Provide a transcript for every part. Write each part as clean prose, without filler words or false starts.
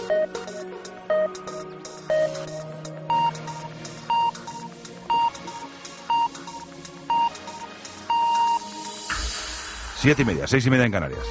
Siete y media, 6:30 en Canarias.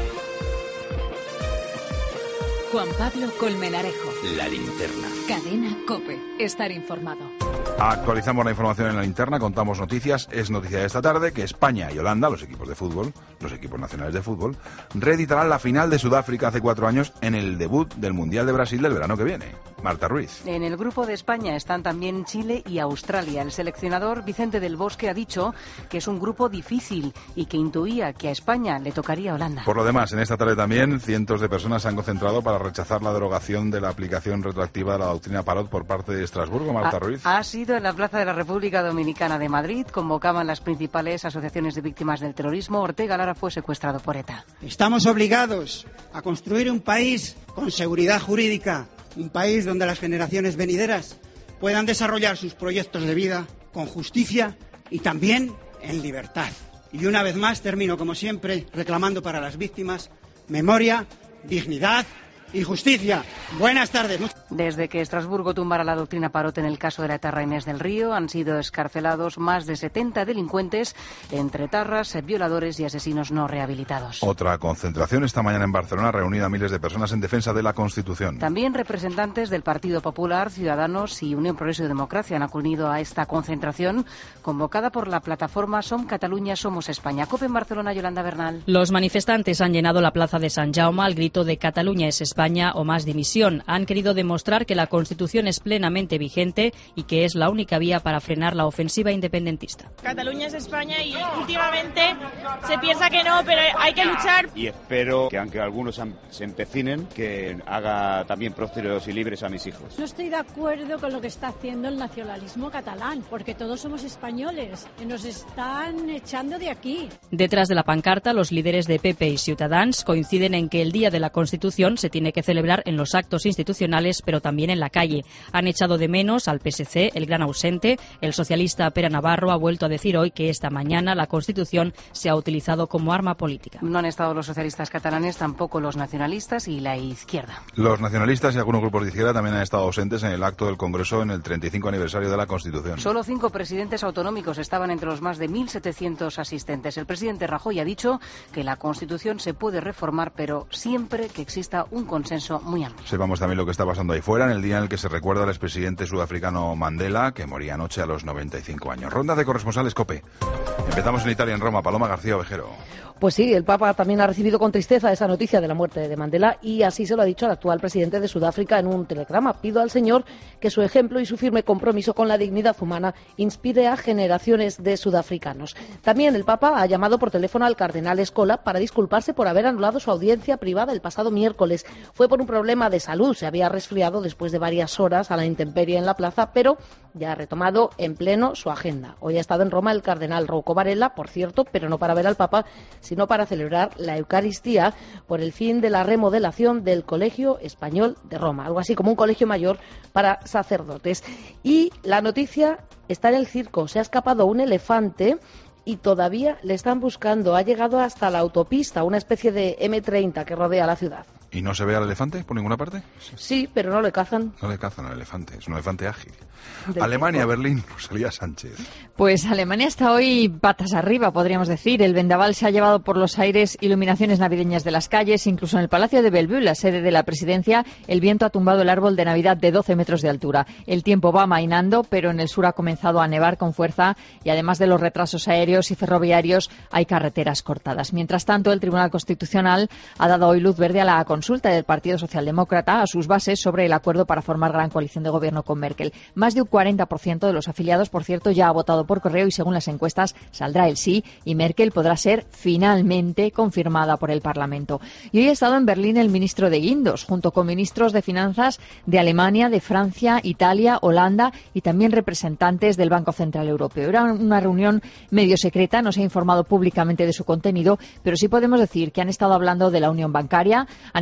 Juan Pablo Colmenarejo. La linterna. Cadena COPE. Estar informado. Actualizamos la información en la linterna, contamos noticias. Es noticia de esta tarde que España y Holanda, los equipos de fútbol, los equipos nacionales de fútbol, reeditarán la final de Sudáfrica hace 4 años en el debut del Mundial de Brasil del verano que viene. Marta Ruiz. En el grupo de España están también Chile y Australia. El seleccionador Vicente del Bosque ha dicho que es un grupo difícil y que intuía que a España le tocaría Holanda. Por lo demás, en esta tarde también cientos de personas se han concentrado para rechazar la derogación de la aplicación retroactiva de la doctrina Parot por parte de Estrasburgo. Marta Ruiz. Ha sido en la Plaza de la República Dominicana de Madrid. Convocaban las principales asociaciones de víctimas del terrorismo. Ortega Lara fue secuestrado por ETA. Estamos obligados a construir un país con seguridad jurídica, un país donde las generaciones venideras puedan desarrollar sus proyectos de vida con justicia y también en libertad. Y una vez más termino, como siempre, reclamando para las víctimas memoria, dignidad y justicia. Buenas tardes. Desde que Estrasburgo tumbara la doctrina Parot en el caso de la etarra Inés del Río, han sido escarcelados más de 70 delincuentes, entre etarras, violadores y asesinos no rehabilitados. Otra concentración esta mañana en Barcelona, reunida a miles de personas en defensa de la Constitución. También representantes del Partido Popular, Ciudadanos y Unión Progreso y Democracia han acudido a esta concentración convocada por la plataforma Som Catalunya, Somos España. COPE en Barcelona, Yolanda Bernal. Los manifestantes han llenado la plaza de Sant Jaume al grito de Cataluña es España o más dimisión. Han querido demostrar que la Constitución es plenamente vigente y que es la única vía para frenar la ofensiva independentista. Cataluña es España y últimamente se piensa que no, pero hay que luchar. Y espero que, aunque algunos se empecinen, que haga también prósperos y libres a mis hijos. No estoy de acuerdo con lo que está haciendo el nacionalismo catalán, porque todos somos españoles y nos están echando de aquí. Detrás de la pancarta, los líderes de PP y Ciutadans coinciden en que el Día de la Constitución se tiene que celebrar en los actos institucionales, pero también en la calle. Han echado de menos al PSC, el gran ausente. El socialista Pere Navarro ha vuelto a decir hoy que esta mañana la Constitución se ha utilizado como arma política. No han estado los socialistas catalanes, tampoco los nacionalistas y la izquierda. Los nacionalistas y algunos grupos de izquierda también han estado ausentes en el acto del Congreso en el 35 aniversario de la Constitución. Solo 5 presidentes autonómicos estaban entre los más de 1.700 asistentes. El presidente Rajoy ha dicho que la Constitución se puede reformar, pero siempre que exista un consenso muy amplio. Sepamos también lo que está pasando ahí fuera, en el día en el que se recuerda al expresidente sudafricano Mandela, que moría anoche a los 95 años. Ronda de corresponsales COPE. Empezamos en Italia, en Roma. Paloma García Ovejero. Pues sí, el Papa también ha recibido con tristeza esa noticia de la muerte de Mandela y así se lo ha dicho al actual presidente de Sudáfrica en un telegrama. Pido al Señor que su ejemplo y su firme compromiso con la dignidad humana inspire a generaciones de sudafricanos. También el Papa ha llamado por teléfono al cardenal Scola para disculparse por haber anulado su audiencia privada el pasado miércoles. Fue por un problema de salud, se había resfriado después de varias horas a la intemperie en la plaza, pero ya ha retomado en pleno su agenda. Hoy ha estado en Roma el cardenal Rouco Varela, por cierto, pero no para ver al Papa, sino para celebrar la Eucaristía por el fin de la remodelación del Colegio Español de Roma, algo así como un colegio mayor para sacerdotes. Y la noticia está en el circo, se ha escapado un elefante y todavía le están buscando, ha llegado hasta la autopista, una especie de M30 que rodea la ciudad. ¿Y no se ve al elefante por ninguna parte? Sí, pero no le cazan. No le cazan al elefante, es un elefante ágil. Alemania, Berlín, Rosalía Sánchez. Pues Alemania está hoy patas arriba, podríamos decir. El vendaval se ha llevado por los aires iluminaciones navideñas de las calles, incluso en el Palacio de Bellevue, la sede de la presidencia, el viento ha tumbado el árbol de Navidad de 12 metros de altura. El tiempo va amainando, pero en el sur ha comenzado a nevar con fuerza y además de los retrasos aéreos y ferroviarios, hay carreteras cortadas. Mientras tanto, el Tribunal Constitucional ha dado hoy luz verde a la consulta del Partido Socialdemócrata a sus bases sobre el acuerdo para formar gran coalición de gobierno con Merkel. Más de un 40% de los afiliados, por cierto, ya ha votado por correo y según las encuestas saldrá el sí y Merkel podrá ser finalmente confirmada por el Parlamento. Y hoy ha estado en Berlín el ministro de Guindos, junto con ministros de Finanzas de Alemania, de Francia, Italia, Holanda y también representantes del Banco Central Europeo. Era una reunión medio secreta, no se ha informado públicamente de su contenido, pero sí podemos decir que han estado hablando de la unión bancaria, han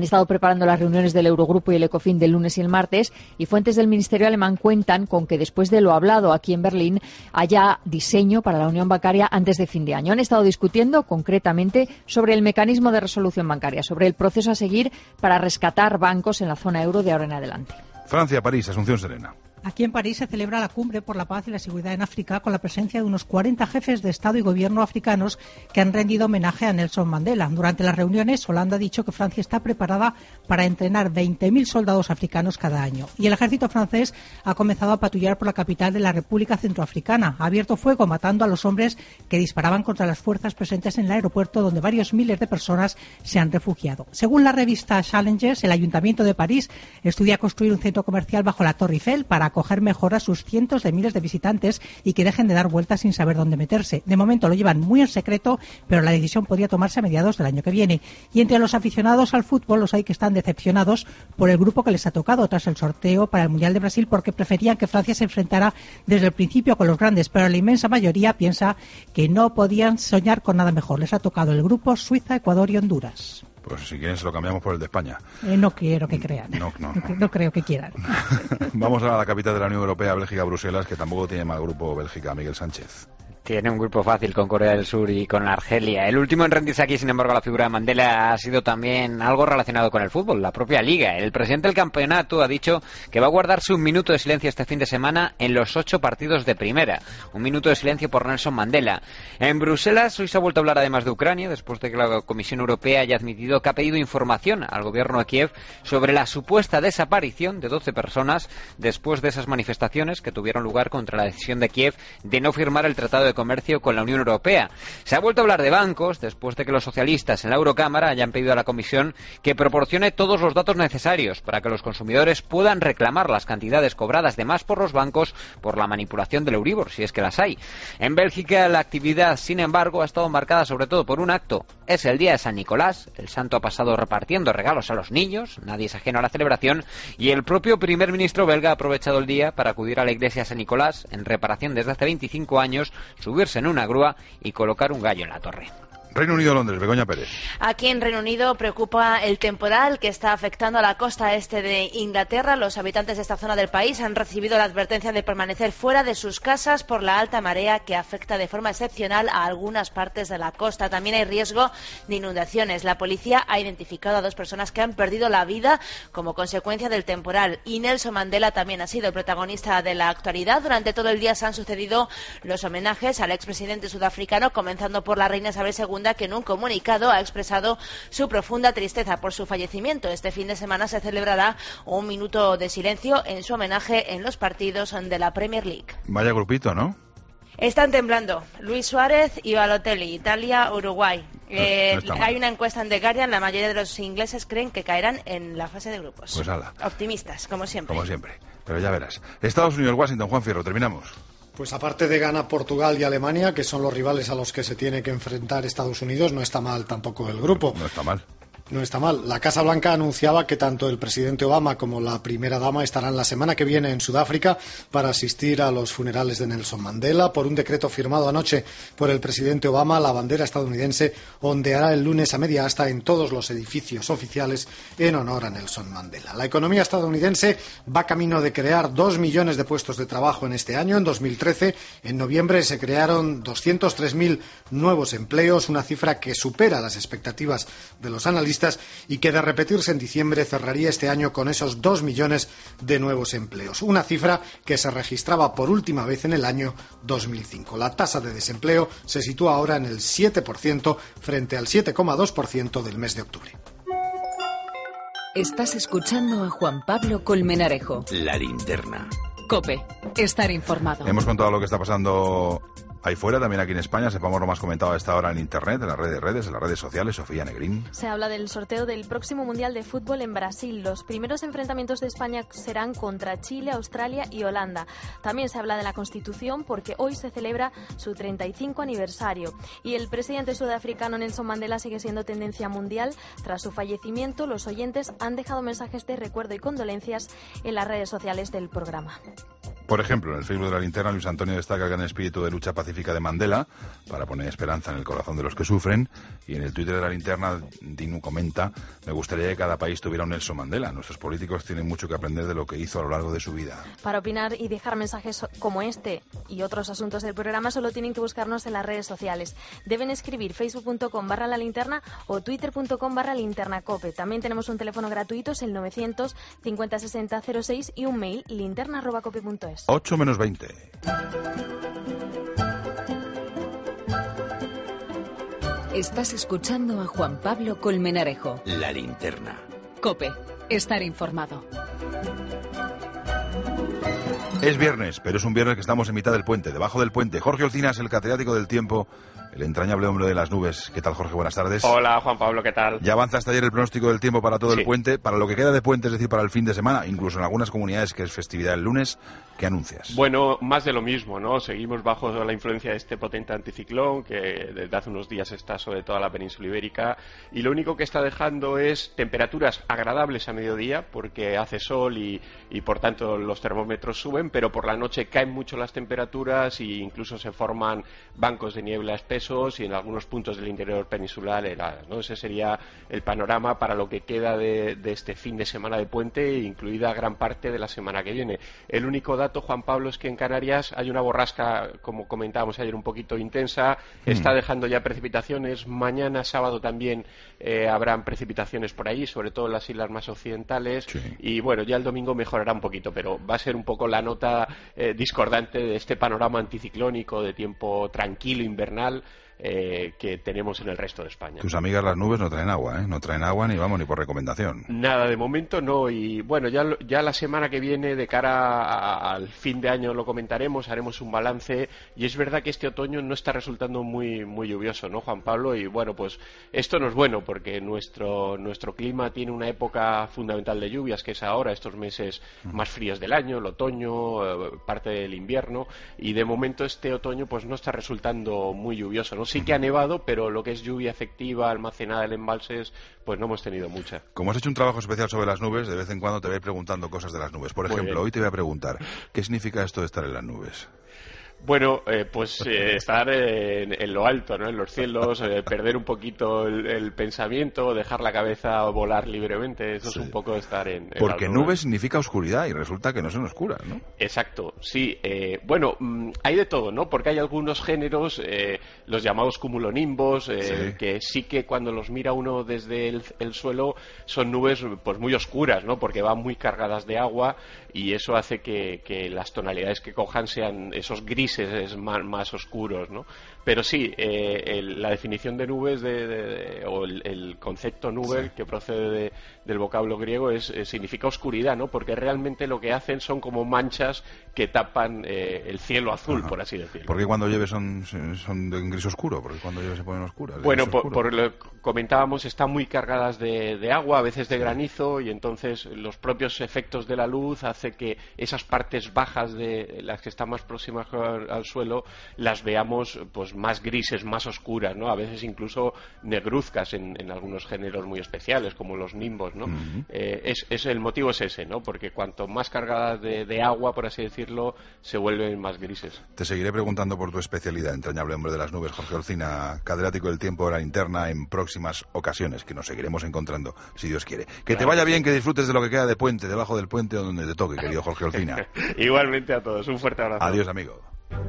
estado preparando las reuniones del Eurogrupo y el Ecofin del lunes y el martes, y fuentes del Ministerio alemán cuentan con que después de lo hablado aquí en Berlín haya diseño para la unión bancaria antes de fin de año. Han estado discutiendo concretamente sobre el mecanismo de resolución bancaria, sobre el proceso a seguir para rescatar bancos en la zona euro de ahora en adelante. Francia, París, Asunción Serena. Aquí en París se celebra la Cumbre por la Paz y la Seguridad en África con la presencia de unos 40 jefes de Estado y Gobierno africanos que han rendido homenaje a Nelson Mandela. Durante las reuniones, Holanda ha dicho que Francia está preparada para entrenar 20.000 soldados africanos cada año. Y el ejército francés ha comenzado a patrullar por la capital de la República Centroafricana. Ha abierto fuego matando a los hombres que disparaban contra las fuerzas presentes en el aeropuerto donde varios miles de personas se han refugiado. Según la revista Challengers, el Ayuntamiento de París estudia construir un centro comercial bajo la Torre Eiffel para acoger mejor a sus cientos de miles de visitantes y que dejen de dar vueltas sin saber dónde meterse. De momento lo llevan muy en secreto, pero la decisión podría tomarse a mediados del año que viene. Y entre los aficionados al fútbol los hay que están decepcionados por el grupo que les ha tocado tras el sorteo para el Mundial de Brasil, porque preferían que Francia se enfrentara desde el principio con los grandes, pero la inmensa mayoría piensa que no podían soñar con nada mejor. Les ha tocado el grupo Suiza, Ecuador y Honduras. Pues si quieren se lo cambiamos por el de España. No quiero que crean. No creo que quieran. Vamos a la capital de la Unión Europea, Bélgica, Bruselas, que tampoco tiene mal grupo Bélgica, Miguel Sánchez. Tiene un grupo fácil con Corea del Sur y con Argelia. El último en rendirse aquí, sin embargo, la figura de Mandela ha sido también algo relacionado con el fútbol, la propia Liga. El presidente del campeonato ha dicho que va a guardarse un minuto de silencio este fin de semana en los 8 partidos de primera. Un minuto de silencio por Nelson Mandela. En Bruselas hoy se ha vuelto a hablar además de Ucrania, después de que la Comisión Europea haya admitido que ha pedido información al gobierno de Kiev sobre la supuesta desaparición de 12 personas después de esas manifestaciones que tuvieron lugar contra la decisión de Kiev de no firmar el Tratado de Comercio con la Unión Europea. Se ha vuelto a hablar de bancos después de que los socialistas en la Eurocámara hayan pedido a la Comisión que proporcione todos los datos necesarios para que los consumidores puedan reclamar las cantidades cobradas de más por los bancos por la manipulación del Euribor, si es que las hay. En Bélgica la actividad, sin embargo, ha estado marcada sobre todo por un acto. Es el día de San Nicolás. El santo ha pasado repartiendo regalos a los niños, nadie es ajeno a la celebración, y el propio primer ministro belga ha aprovechado el día para acudir a la iglesia San Nicolás en reparación desde hace 25 años, subirse en una grúa y colocar un gallo en la torre. Reino Unido, Londres, Begoña Pérez. Aquí en Reino Unido preocupa el temporal que está afectando a la costa este de Inglaterra. Los habitantes de esta zona del país han recibido la advertencia de permanecer fuera de sus casas por la alta marea que afecta de forma excepcional a algunas partes de la costa. También hay riesgo de inundaciones. La policía ha identificado a 2 personas que han perdido la vida como consecuencia del temporal. Y Nelson Mandela también ha sido el protagonista de la actualidad. Durante todo el día se han sucedido los homenajes al expresidente sudafricano, comenzando por la reina Isabel II, que en un comunicado ha expresado su profunda tristeza por su fallecimiento. Este fin de semana se celebrará un minuto de silencio en su homenaje en los partidos de la Premier League. Vaya grupito, ¿no? Están temblando Luis Suárez y Balotelli, Italia, Uruguay. Hay una encuesta en The Guardian, la mayoría de los ingleses creen que caerán en la fase de grupos. Pues ala. Optimistas, como siempre. Como siempre, pero ya verás. Estados Unidos, Washington, Juan Fierro, terminamos. Pues aparte de Ghana, Portugal y Alemania, que son los rivales a los que se tiene que enfrentar Estados Unidos, no está mal tampoco el grupo. No está mal. No está mal. La Casa Blanca anunciaba que tanto el presidente Obama como la primera dama estarán la semana que viene en Sudáfrica para asistir a los funerales de Nelson Mandela. Por un decreto firmado anoche por el presidente Obama, la bandera estadounidense ondeará el lunes a media asta en todos los edificios oficiales en honor a Nelson Mandela. La economía estadounidense va camino de crear 2 millones de puestos de trabajo en este año. En 2013, en noviembre, se crearon 203.000 nuevos empleos, una cifra que supera las expectativas de los analistas y que, de repetirse en diciembre, cerraría este año con esos 2 millones de nuevos empleos, una cifra que se registraba por última vez en el año 2005. La tasa de desempleo se sitúa ahora en el 7% frente al 7,2% del mes de octubre. Estás escuchando a Juan Pablo Colmenarejo. La linterna. COPE, estar informado. Hemos contado lo que está pasando ahí fuera, también aquí en España. Sepamos lo más comentado a esta hora en Internet, en las redes, en las redes sociales. Sofía Negrín. Se habla del sorteo del próximo Mundial de Fútbol en Brasil. Los primeros enfrentamientos de España serán contra Chile, Australia y Holanda. También se habla de la Constitución porque hoy se celebra su 35 aniversario. Y el presidente sudafricano Nelson Mandela sigue siendo tendencia mundial. Tras su fallecimiento, los oyentes han dejado mensajes de recuerdo y condolencias en las redes sociales del programa. Por ejemplo, en el Facebook de la Linterna, Luis Antonio destaca el gran espíritu de lucha pacífica de Mandela para poner esperanza en el corazón de los que sufren. Y en el Twitter de la Linterna, Dinu comenta: me gustaría que cada país tuviera un Nelson Mandela. Nuestros políticos tienen mucho que aprender de lo que hizo a lo largo de su vida. Para opinar y dejar mensajes como este y otros asuntos del programa, solo tienen que buscarnos en las redes sociales. Deben escribir facebook.com/lalinterna o twitter.com/linternacope. También tenemos un teléfono gratuito, es el 900 50 60 06 y un mail linterna@cope.es. 8 menos 20. Estás escuchando a Juan Pablo Colmenarejo. La Linterna. COPE. Estar informado. Es viernes, pero es un viernes que estamos en mitad del puente, debajo del puente. Jorge Olcinas, el catedrático del tiempo, el entrañable hombre de las nubes. ¿Qué tal, Jorge? Buenas tardes. Hola, Juan Pablo, ¿qué tal? Ya avanza hasta ayer el pronóstico del tiempo para todo el puente, para lo que queda de puente, es decir, para el fin de semana, incluso en algunas comunidades que es festividad el lunes. ¿Qué anuncias? Bueno, más de lo mismo, ¿no? Seguimos bajo la influencia de este potente anticiclón que desde hace unos días está sobre toda la península ibérica, y lo único que está dejando es temperaturas agradables a mediodía porque hace sol y por tanto los termómetros suben, pero por la noche caen mucho las temperaturas e incluso se forman bancos de niebla espesos y en algunos puntos del interior peninsular heladas, ¿no? Ese sería el panorama para lo que queda de este fin de semana de puente, incluida gran parte de la semana que viene. El único dato, Juan Pablo, es que en Canarias hay una borrasca, como comentábamos ayer, un poquito intensa, está dejando ya precipitaciones. Mañana sábado también habrán precipitaciones por ahí, sobre todo en las islas más occidentales, y bueno, ya el domingo mejorará un poquito, pero va a ser un poco la nota discordante de este panorama anticiclónico de tiempo tranquilo invernal que tenemos en el resto de España. Tus amigas las nubes no traen agua, ¿eh? No traen agua ni por recomendación. Nada, de momento no, y bueno, ya la semana que viene, de cara al fin de año, lo comentaremos, haremos un balance, y es verdad que este otoño no está resultando muy lluvioso, ¿no, Juan Pablo? Y bueno, pues esto no es bueno, porque nuestro clima tiene una época fundamental de lluvias, que es ahora, estos meses más fríos del año, el otoño, parte del invierno, y de momento este otoño pues no está resultando muy lluvioso, ¿no? Sí que ha nevado, pero lo que es lluvia efectiva, almacenada en embalses, pues no hemos tenido mucha. Como has hecho un trabajo especial sobre las nubes, de vez en cuando te voy preguntando cosas de las nubes. Por ejemplo, hoy te voy a preguntar, ¿qué significa esto de estar en las nubes? Bueno, pues estar en lo alto, ¿no? En los cielos, perder un poquito el pensamiento, dejar la cabeza volar libremente, eso es un poco estar en porque las nubes significa oscuridad y resulta que no son oscuras, ¿no? Exacto, sí. Bueno, hay de todo, ¿no? Porque hay algunos géneros, los llamados cumulonimbos, que sí que cuando los mira uno desde el suelo son nubes pues muy oscuras, ¿no? Porque van muy cargadas de agua y eso hace que las tonalidades que cojan sean esos grises más oscuros, ¿no? Pero sí, la definición de nubes o el concepto nube, que procede del vocablo griego, significa oscuridad, ¿no? Porque realmente lo que hacen son como manchas que tapan el cielo azul, por así decirlo. ¿Por qué cuando llueve son de gris oscuro? ¿Por qué cuando llueve se ponen oscuras? Bueno, por lo que comentábamos, están muy cargadas de agua, a veces de granizo, y entonces los propios efectos de la luz hace que esas partes bajas de las que están más próximas al suelo las veamos pues más grises, más oscuras, ¿no? A veces incluso negruzcas en algunos géneros muy especiales, como los nimbos, ¿no? El motivo es ese, ¿no? Porque cuanto más cargadas de agua, por así decirlo, se vuelven más grises. Te seguiré preguntando por tu especialidad, entrañable hombre de las nubes, Jorge Olcina, catedrático del tiempo de la Linterna, en próximas ocasiones, que nos seguiremos encontrando, si Dios quiere. Que te vaya bien, que disfrutes de lo que queda de puente, debajo del puente o donde te toque, querido Jorge Olcina. Igualmente a todos, un fuerte abrazo. Adiós, amigo.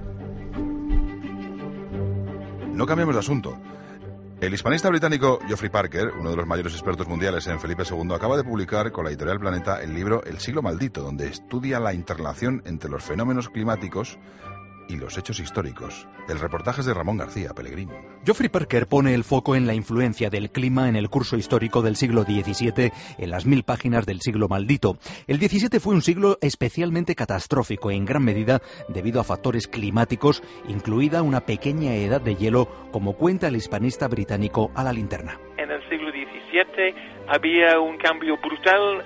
No cambiemos de asunto. El hispanista británico Geoffrey Parker, uno de los mayores expertos mundiales en Felipe II, acaba de publicar con la editorial Planeta el libro El siglo maldito, donde estudia la interrelación entre los fenómenos climáticos y los hechos históricos. El reportaje es de Ramón García Pellegrín. Geoffrey Parker pone el foco en la influencia del clima en el curso histórico del siglo XVII en las 1000 páginas del siglo maldito. El XVII fue un siglo especialmente catastrófico, en gran medida debido a factores climáticos, incluida una pequeña edad de hielo, como cuenta el hispanista británico a la Linterna. En el siglo XVII había un cambio brutal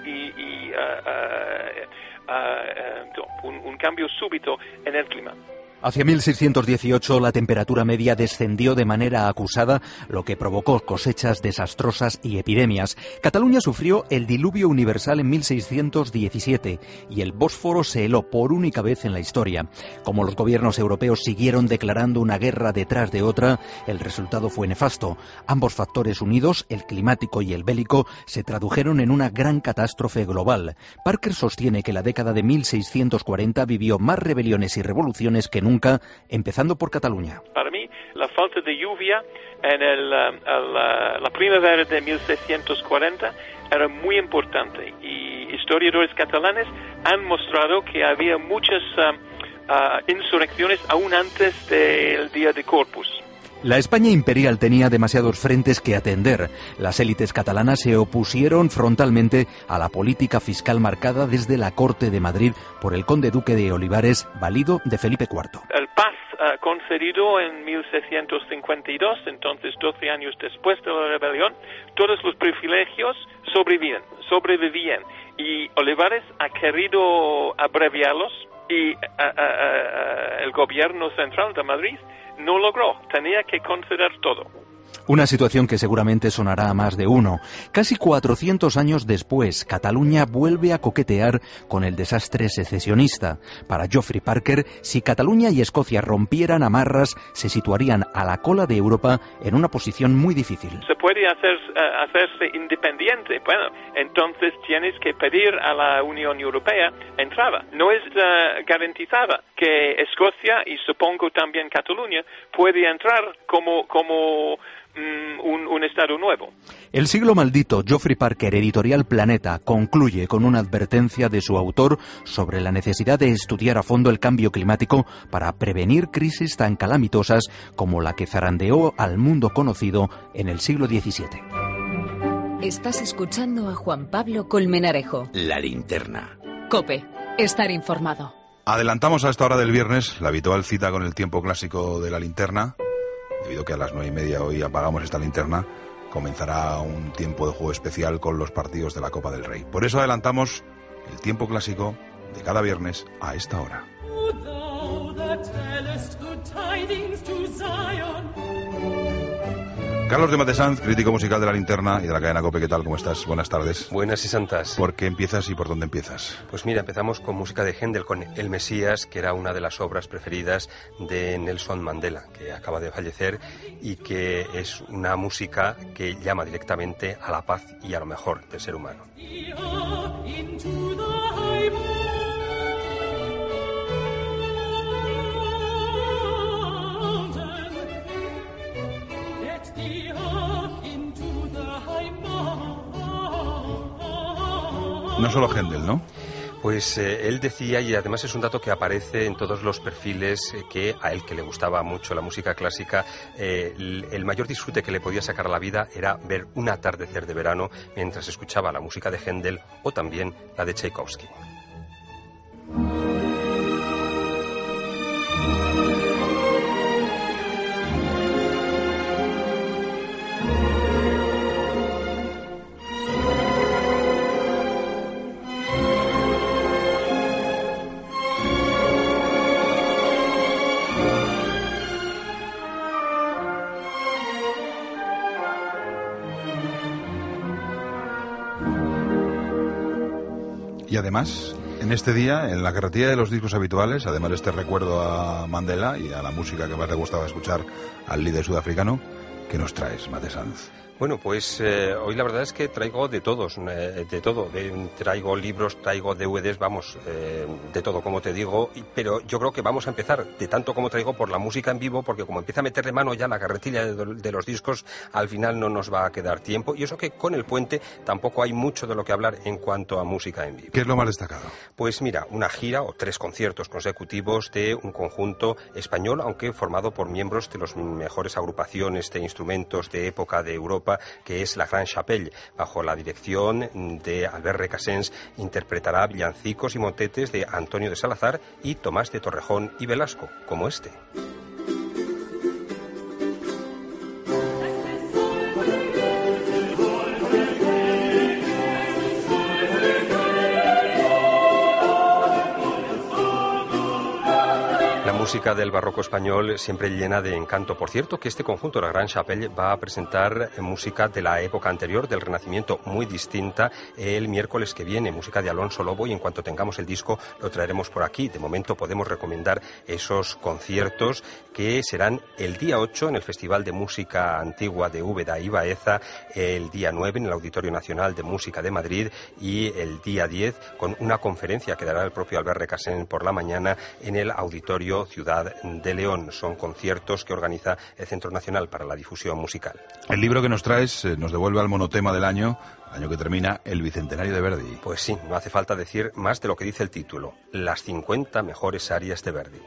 un cambio súbito en el clima. Hacia 1618 la temperatura media descendió de manera acusada, lo que provocó cosechas desastrosas y epidemias. Cataluña sufrió el diluvio universal en 1617 y el Bósforo se heló por única vez en la historia. Como los gobiernos europeos siguieron declarando una guerra detrás de otra, el resultado fue nefasto. Ambos factores unidos, el climático y el bélico, se tradujeron en una gran catástrofe global. Parker sostiene que la década de 1640 vivió más rebeliones y revoluciones que nunca, empezando por Cataluña. Para mí, la falta de lluvia en la primavera de 1640 era muy importante y historiadores catalanes han mostrado que había muchas insurrecciones aún antes del día de Corpus. La España imperial tenía demasiados frentes que atender. Las élites catalanas se opusieron frontalmente a la política fiscal marcada desde la Corte de Madrid por el conde duque de Olivares, valido de Felipe IV. El paz concedido en 1652, entonces 12 años después de la rebelión, todos los privilegios sobrevivían y Olivares ha querido abreviarlos y el gobierno central de Madrid no logró, tenía que conceder todo. Una situación que seguramente sonará a más de uno. Casi 400 años después, Cataluña vuelve a coquetear con el desastre secesionista. Para Geoffrey Parker, si Cataluña y Escocia rompieran amarras, se situarían a la cola de Europa en una posición muy difícil. Se puede hacerse independiente. Bueno, entonces tienes que pedir a la Unión Europea entrada. No es garantizada que Escocia y supongo también Cataluña puede entrar como un Estado nuevo. El siglo maldito, Geoffrey Parker, editorial Planeta, concluye con una advertencia de su autor sobre la necesidad de estudiar a fondo el cambio climático para prevenir crisis tan calamitosas como la que zarandeó al mundo conocido en el siglo XVII. Estás escuchando a Juan Pablo Colmenarejo. La linterna. COPE. Estar informado. Adelantamos a esta hora del viernes la habitual cita con el tiempo clásico de la linterna. Debido a que a las 9:30 hoy apagamos esta linterna, comenzará un tiempo de juego especial con los partidos de la Copa del Rey. Por eso adelantamos el tiempo clásico de cada viernes a esta hora. Carlos de Matesanz, crítico musical de la linterna y de la cadena COPE, ¿qué tal? ¿Cómo estás? Buenas tardes. Buenas y santas. ¿Por qué empiezas y por dónde empiezas? Pues mira, empezamos con música de Händel, con El Mesías, que era una de las obras preferidas de Nelson Mandela, que acaba de fallecer, y que es una música que llama directamente a la paz y a lo mejor del ser humano. No solo Händel, ¿no? Pues él decía, y además es un dato que aparece en todos los perfiles, que a él, que le gustaba mucho la música clásica, el mayor disfrute que le podía sacar a la vida era ver un atardecer de verano mientras escuchaba la música de Händel o también la de Tchaikovsky. Y además, en este día, en la carretilla de los discos habituales, además de este recuerdo a Mandela y a la música que más le gustaba escuchar al líder sudafricano, ¿qué nos traes, Matesanz? Bueno, pues hoy la verdad es que traigo de todo. Traigo libros, traigo DVDs, vamos, de todo, como te digo, pero yo creo que vamos a empezar de tanto como traigo por la música en vivo, porque como empieza a meterle mano ya la carretilla de los discos, al final no nos va a quedar tiempo, y eso que con el puente tampoco hay mucho de lo que hablar en cuanto a música en vivo. ¿Qué es lo más destacado? Pues mira, una gira o 3 conciertos consecutivos de un conjunto español, aunque formado por miembros de las mejores agrupaciones de instrumentos de época de Europa, que es la Gran Chapelle. Bajo la dirección de Albert Recasens interpretará villancicos y motetes de Antonio de Salazar y Tomás de Torrejón y Velasco, como este. música del barroco español siempre llena de encanto. Por cierto, que este conjunto, la Gran Chapelle, va a presentar música de la época anterior, del Renacimiento, muy distinta, el miércoles que viene, música de Alonso Lobo, y en cuanto tengamos el disco lo traeremos por aquí. De momento podemos recomendar esos conciertos que serán el día 8 en el Festival de Música Antigua de Úbeda y Baeza, el día 9 en el Auditorio Nacional de Música de Madrid y el día 10 con una conferencia que dará el propio Albert Recasens por la mañana en el Auditorio Ciudad de León. Son conciertos que organiza el Centro Nacional para la Difusión Musical. El libro que nos traes nos devuelve al monotema del año que termina, el bicentenario de Verdi. Pues sí, no hace falta decir más de lo que dice el título, las 50 mejores arias de Verdi.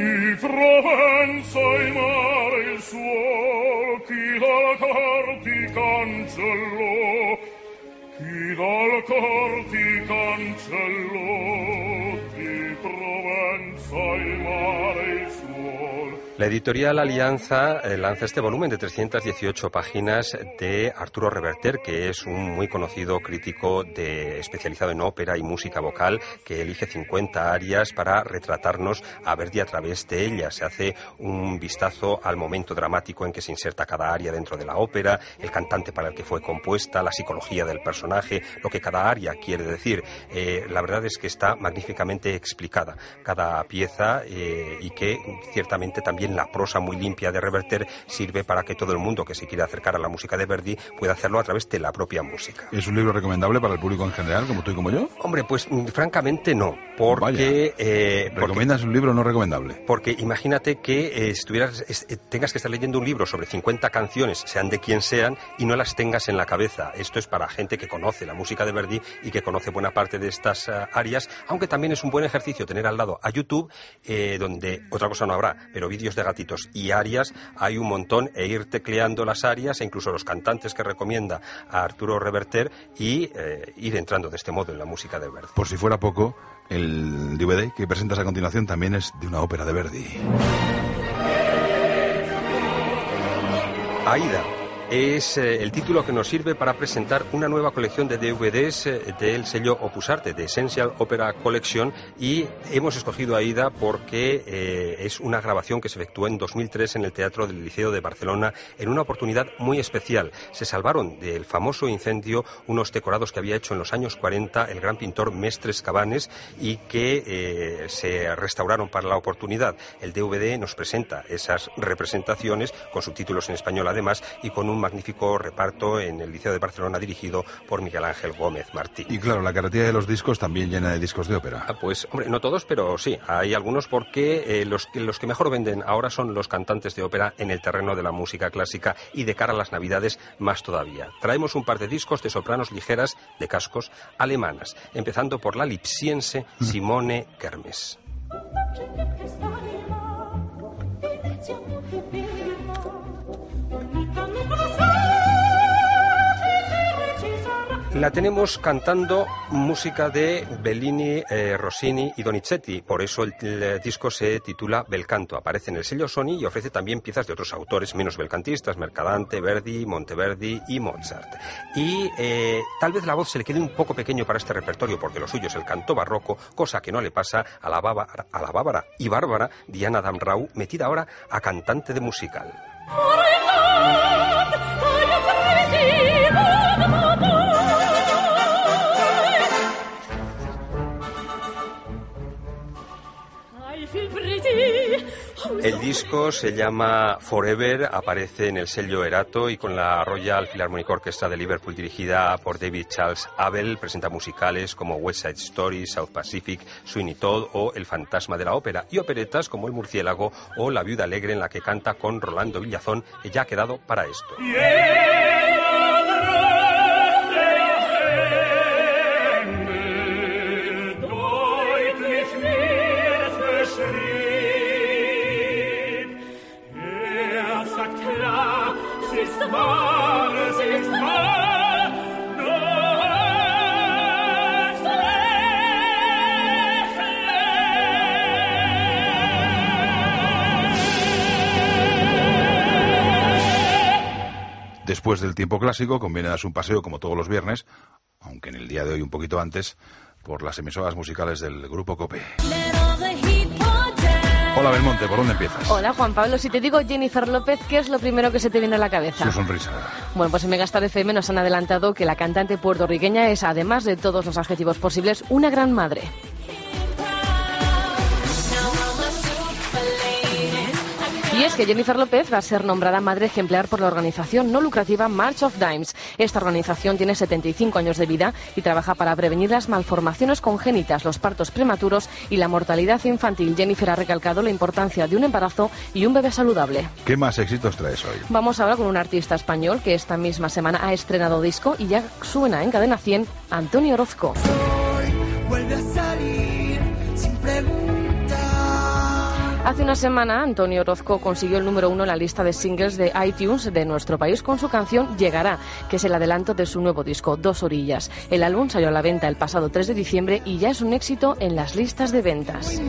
La editorial Alianza lanza este volumen de 318 páginas de Arturo Reverter, que es un muy conocido crítico especializado en ópera y música vocal, que elige 50 arias para retratarnos a Verdi a través de ellas. Se hace un vistazo al momento dramático en que se inserta cada aria dentro de la ópera, el cantante para el que fue compuesta, la psicología del personaje, lo que cada aria quiere decir. La verdad es que está magníficamente explicada cada pieza y que ciertamente también la prosa muy limpia de Reverter sirve para que todo el mundo que se quiera acercar a la música de Verdi pueda hacerlo a través de la propia música. ¿Es un libro recomendable para el público en general, como tú y como yo? Hombre, pues francamente no, porque... ¿Recomiendas un libro no recomendable? Porque imagínate que tengas que estar leyendo un libro sobre 50 canciones, sean de quien sean, y no las tengas en la cabeza. Esto es para gente que conoce la música de Verdi y que conoce buena parte de estas arias, aunque también es un buen ejercicio tener al lado a YouTube, donde otra cosa no habrá, pero vídeos de gatitos y arias hay un montón, e ir tecleando las arias e incluso los cantantes que recomienda a Arturo Reverter y ir entrando de este modo en la música de Verdi. Por si fuera poco, el DVD que presentas a continuación también es de una ópera de Verdi. Aida es el título que nos sirve para presentar una nueva colección de DVDs del sello Opus Arte, de Essential Opera Collection, y hemos escogido Aida porque es una grabación que se efectuó en 2003 en el Teatro del Liceo de Barcelona en una oportunidad muy especial. Se salvaron del famoso incendio unos decorados que había hecho en los años 40 el gran pintor Mestres Cabanes y que se restauraron para la oportunidad. El DVD nos presenta esas representaciones con subtítulos en español además y con un magnífico reparto en el Liceo de Barcelona dirigido por Miguel Ángel Gómez Martí. Y claro, la carretilla de los discos también llena de discos de ópera. Pues, hombre, no todos, pero sí, hay algunos porque los que mejor venden ahora son los cantantes de ópera en el terreno de la música clásica y de cara a las Navidades más todavía. Traemos un par de discos de sopranos ligeras de cascos alemanas, empezando por la lipsiense Simone Kermes. La tenemos cantando música de Bellini, Rossini y Donizetti, por eso el disco se titula Belcanto. Aparece en el sello Sony y ofrece también piezas de otros autores menos belcantistas, Mercadante, Verdi, Monteverdi y Mozart. Y tal vez la voz se le quede un poco pequeño para este repertorio porque lo suyo es el canto barroco, cosa que no le pasa a la bávara y bárbara Diana Damrau, metida ahora a cantante de musical. El disco se llama Forever, aparece en el sello Erato y con la Royal Philharmonic Orchestra de Liverpool dirigida por David Charles Abel presenta musicales como West Side Story, South Pacific, Sweeney Todd o El fantasma de la ópera y operetas como El murciélago o La viuda alegre en la que canta con Rolando Villazón, que ya ha quedado para esto. Después del tiempo clásico, conviene darse un paseo como todos los viernes, aunque en el día de hoy un poquito antes, por las emisoras musicales del Grupo COPE. Hola Belmonte, ¿por dónde empiezas? Hola Juan Pablo, si te digo Jennifer López, ¿qué es lo primero que se te viene a la cabeza? Su sonrisa. Bueno, pues en Megastar FM nos han adelantado que la cantante puertorriqueña es, además de todos los adjetivos posibles, una gran madre. Y es que Jennifer López va a ser nombrada madre ejemplar por la organización no lucrativa March of Dimes. Esta organización tiene 75 años de vida y trabaja para prevenir las malformaciones congénitas, los partos prematuros y la mortalidad infantil. Jennifer ha recalcado la importancia de un embarazo y un bebé saludable. ¿Qué más éxitos traes hoy? Vamos ahora con un artista español que esta misma semana ha estrenado disco y ya suena en Cadena 100, Antonio Orozco. Vuelve a salir sin preguntar. Hace una semana, Antonio Orozco consiguió el número 1 en la lista de singles de iTunes de nuestro país con su canción Llegará, que es el adelanto de su nuevo disco, Dos Orillas. El álbum salió a la venta el pasado 3 de diciembre y ya es un éxito en las listas de ventas.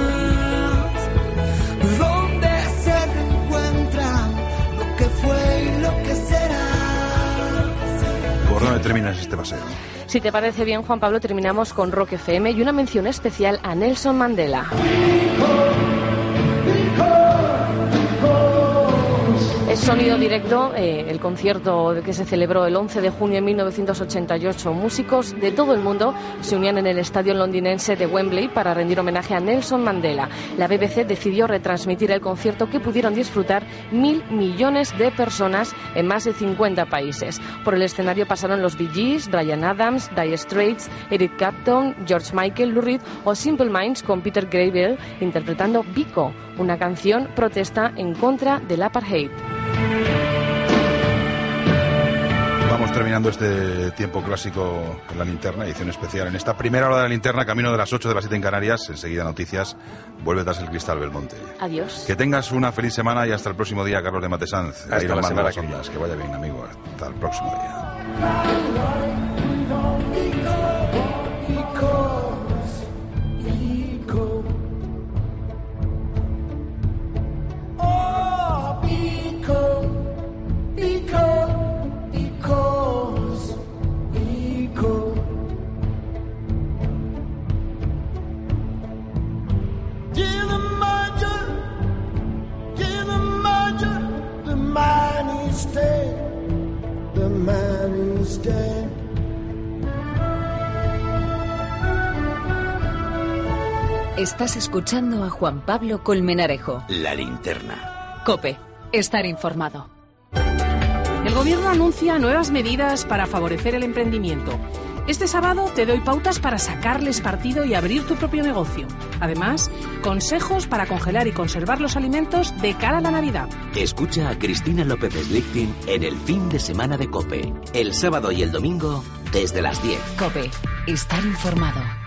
¿Dónde se encuentra lo que fue y lo que será? ¿Por dónde terminas este paseo? Si te parece bien, Juan Pablo, terminamos con Rock FM y una mención especial a Nelson Mandela. Es sonido directo, el concierto que se celebró el 11 de junio de 1988. Músicos de todo el mundo se unían en el estadio londinense de Wembley para rendir homenaje a Nelson Mandela. La BBC decidió retransmitir el concierto que pudieron disfrutar 1.000 millones de personas en más de 50 países. Por el escenario pasaron los Bee Gees, Bryan Adams, Dire Straits, Eric Clapton, George Michael, Lou Reed o Simple Minds con Peter Gabriel interpretando Biko, una canción protesta en contra del apartheid. Vamos terminando este tiempo clásico con la linterna, edición especial. En esta primera hora de la linterna, camino de las 8 de las 7 en Canarias, enseguida noticias, vuelve tras el cristal Belmonte. Adiós. Que tengas una feliz semana y hasta el próximo día, Carlos de Matesanz. Hasta la semana que viene. Que vaya bien, amigo. Hasta el próximo día. Estás escuchando a Juan Pablo Colmenarejo. La linterna. COPE. Estar informado. El Gobierno anuncia nuevas medidas para favorecer el emprendimiento. Este sábado te doy pautas para sacarles partido y abrir tu propio negocio. Además, consejos para congelar y conservar los alimentos de cara a la Navidad. Escucha a Cristina López Slichting en el fin de semana de COPE. El sábado y el domingo desde las 10. COPE. Estar informado.